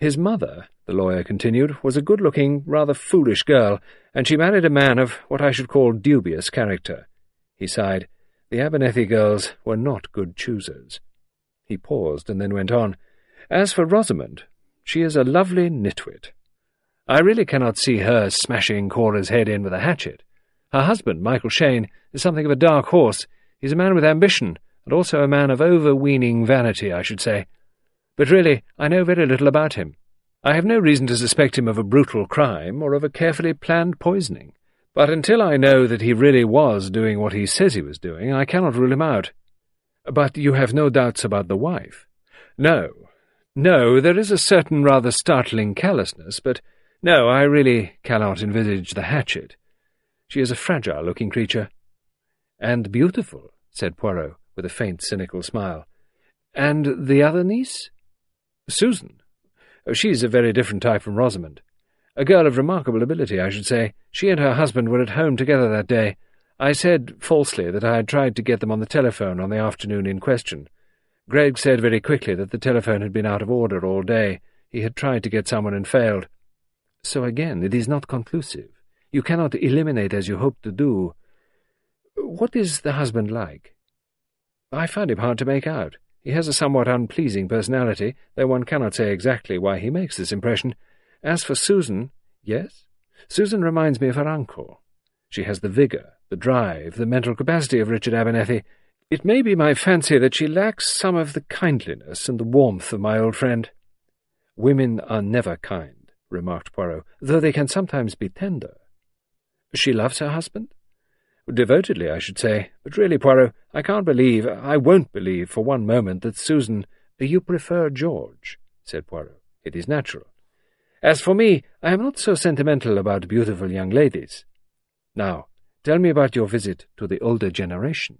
His mother, the lawyer continued, was a good-looking, rather foolish girl, and she married a man of what I should call dubious character. He sighed. The Abernethy girls were not good choosers. He paused and then went on. As for Rosamond, she is a lovely nitwit. I really cannot see her smashing Cora's head in with a hatchet. Her husband, Michael Shane, is something of a dark horse. He's a man with ambition, and also a man of overweening vanity, I should say. But really, I know very little about him. I have no reason to suspect him of a brutal crime or of a carefully planned poisoning. But until I know that he really was doing what he says he was doing, I cannot rule him out. But you have no doubts about the wife? No, there is a certain rather startling callousness, but no, I really cannot envisage the hatchet. She is a fragile-looking creature. And beautiful, said Poirot, with a faint, cynical smile. And the other niece? Susan. She's a very different type from Rosamond. A girl of remarkable ability, I should say. She and her husband were at home together that day. I said, falsely, that I had tried to get them on the telephone on the afternoon in question. Gregg said very quickly that the telephone had been out of order all day. He had tried to get someone and failed. So again, it is not conclusive. You cannot eliminate as you hoped to do. What is the husband like? I find him hard to make out. He has a somewhat unpleasing personality, though one cannot say exactly why he makes this impression. As for Susan, yes, Susan reminds me of her uncle. She has the vigour, the drive, the mental capacity of Richard Abernethy. It may be my fancy that she lacks some of the kindliness and the warmth of my old friend. Women are never kind, remarked Poirot, though they can sometimes be tender. She loves her husband? Devotedly, I should say. But really, Poirot, I won't believe for one moment that Susan— You prefer George, said Poirot. It is natural. As for me, I am not so sentimental about beautiful young ladies. Now, tell me about your visit to the older generation.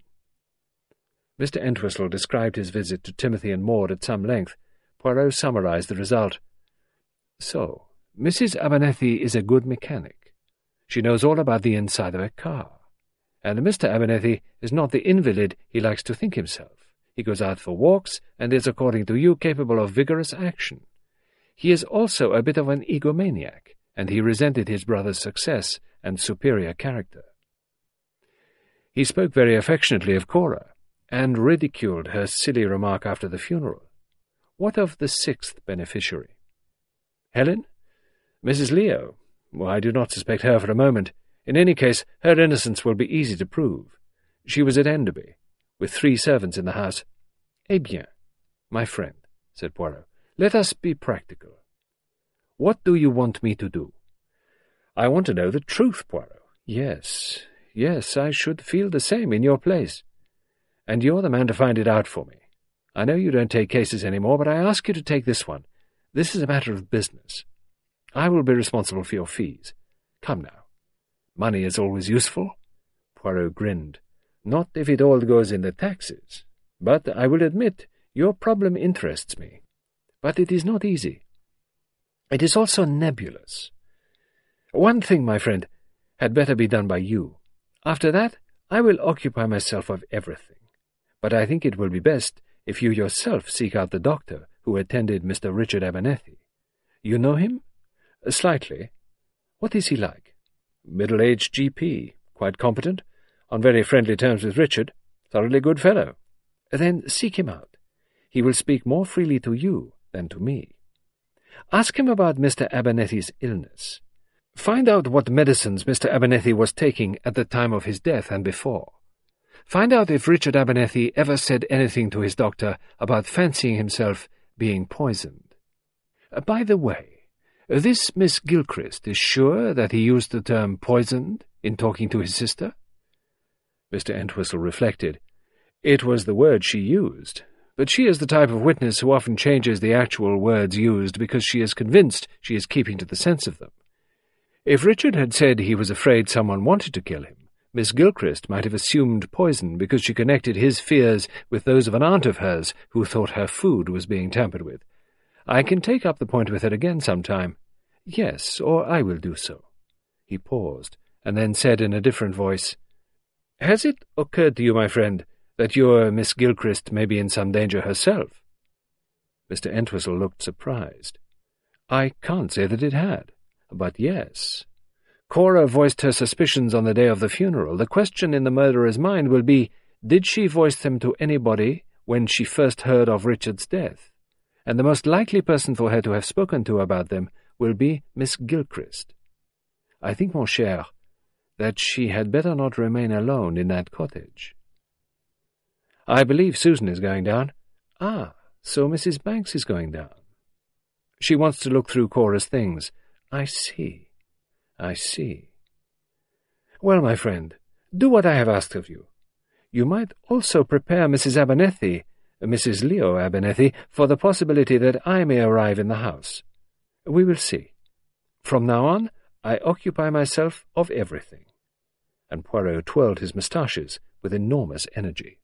Mr. Entwistle described his visit to Timothy and Maud at some length. Poirot summarized the result. So, Mrs. Abernethy is a good mechanic. She knows all about the inside of a car. And Mr. Abernethy is not the invalid he likes to think himself. He goes out for walks, and is, according to you, capable of vigorous action. He is also a bit of an egomaniac, and he resented his brother's success and superior character. He spoke very affectionately of Cora, and ridiculed her silly remark after the funeral. What of the sixth beneficiary? Helen? Mrs. Leo? Well, I do not suspect her for a moment. In any case, her innocence will be easy to prove. She was at Enderby, with 3 servants in the house. Eh bien, my friend, said Poirot, let us be practical. What do you want me to do? I want to know the truth, Poirot. Yes, I should feel the same in your place. And you're the man to find it out for me. I know you don't take cases any more, but I ask you to take this one. This is a matter of business. I will be responsible for your fees. Come now. Money is always useful. Poirot grinned. Not if it all goes in the taxes. But I will admit, your problem interests me. But it is not easy. It is also nebulous. One thing, my friend, had better be done by you. After that, I will occupy myself of everything. But I think it will be best if you yourself seek out the doctor who attended Mr. Richard Abernethy. You know him? Slightly. What is he like? Middle-aged GP, quite competent, on very friendly terms with Richard, thoroughly good fellow. Then seek him out. He will speak more freely to you than to me. Ask him about Mr. Abernethy's illness. Find out what medicines Mr. Abernethy was taking at the time of his death and before. Find out if Richard Abernethy ever said anything to his doctor about fancying himself being poisoned. By the way, this Miss Gilchrist is sure that he used the term poisoned in talking to his sister? Mr. Entwistle reflected. It was the word she used, but she is the type of witness who often changes the actual words used because she is convinced she is keeping to the sense of them. If Richard had said he was afraid someone wanted to kill him, Miss Gilchrist might have assumed poison because she connected his fears with those of an aunt of hers who thought her food was being tampered with. I can take up the point with her again sometime. Yes, or I will do so. He paused, and then said in a different voice, Has it occurred to you, my friend, that your Miss Gilchrist may be in some danger herself? Mr. Entwistle looked surprised. I can't say that it had, but yes. Cora voiced her suspicions on the day of the funeral. The question in the murderer's mind will be, did she voice them to anybody when she first heard of Richard's death? And the most likely person for her to have spoken to about them will be Miss Gilchrist. I think, mon cher, that she had better not remain alone in that cottage. I believe Susan is going down. Ah, so Mrs. Banks is going down. She wants to look through Cora's things. I see. Well, my friend, do what I have asked of you. You might also prepare Mrs. Abernethy, Mrs. Leo Abernethy, for the possibility that I may arrive in the house. We will see. From now on, I occupy myself of everything. And Poirot twirled his moustaches with enormous energy.